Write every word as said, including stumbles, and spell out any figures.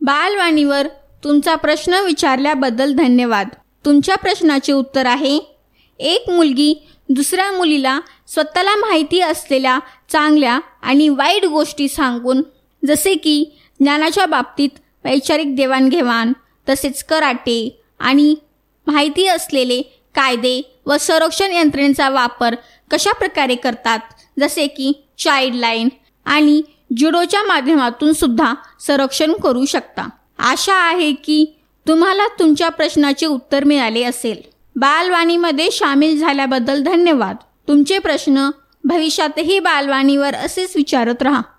बालवाणीवर तुमचा प्रश्न विचारल्याबद्दल धन्यवाद. तुमच्या प्रश्नाचे उत्तर आहे, एक मुलगी दुसऱ्या मुलीला स्वतःला माहिती असलेल्या चांगल्या आणि वाईट गोष्टी सांगून, जसे की ज्ञानाच्या बाबतीत वैचारिक देवाणघेवाण, तसेच कराटे आणि माहिती असलेले कायदे व संरक्षण यंत्रणेचा वापर कशा प्रकारे करतात, जसे की चाइल्ड लाईन आणि जुडोच्या माध्यमातून सुद्धा संरक्षण करू शकता. आशा आहे की तुम्हाला तुमच्या प्रश्नाचे उत्तर मिळाले असेल. बालवाणीमध्ये सामील झाल्याबद्दल धन्यवाद. तुमचे प्रश्न भविष्यातही बालवाणीवर असेच विचारत राहा.